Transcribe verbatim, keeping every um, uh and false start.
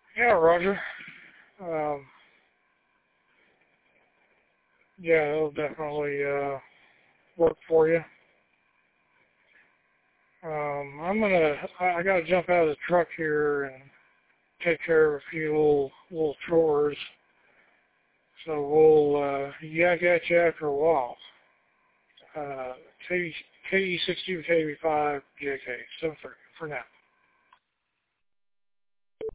Yeah, Roger. Um, yeah, it'll definitely uh, work for you. Um, I'm gonna. I, I gotta jump out of the truck here and take care of a few little little chores. So we'll uh, yak at you after a while. Uh, K E sixty-two K B five J K. So for for now.